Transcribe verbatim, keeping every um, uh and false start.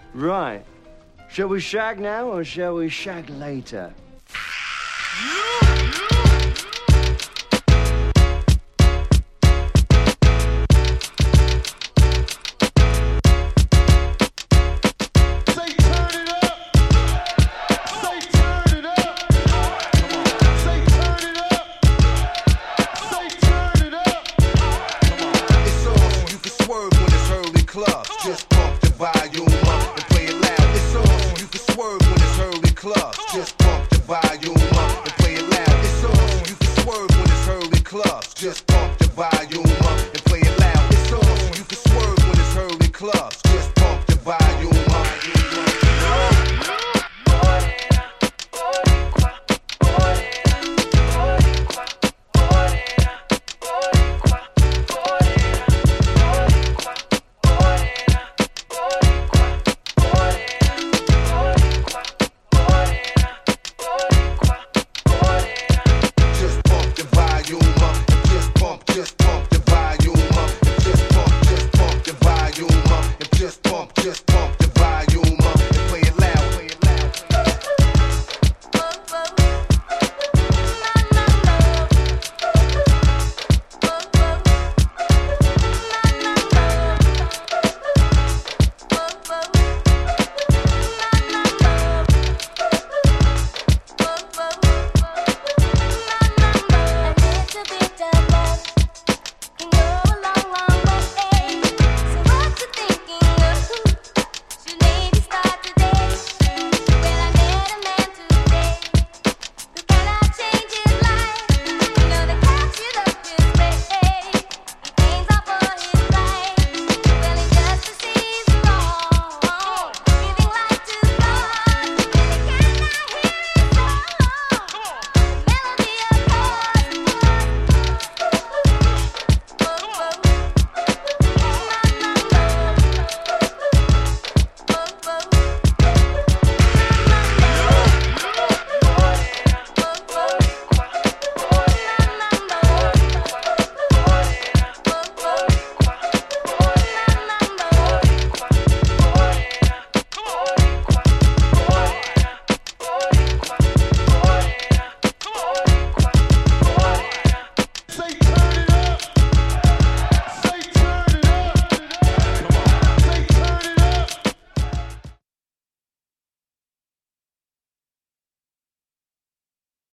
Right. Shall we shag now or shall we shag later? Just pump the volume up and play it loud. It's on so you can swerve when it's hurly clubs. Just pump the volume up and play it loud. It's on so you can swerve when it's hurly clubs. Just pump the volume up and play it loud. It's on so you can swerve when it's hurly clubs.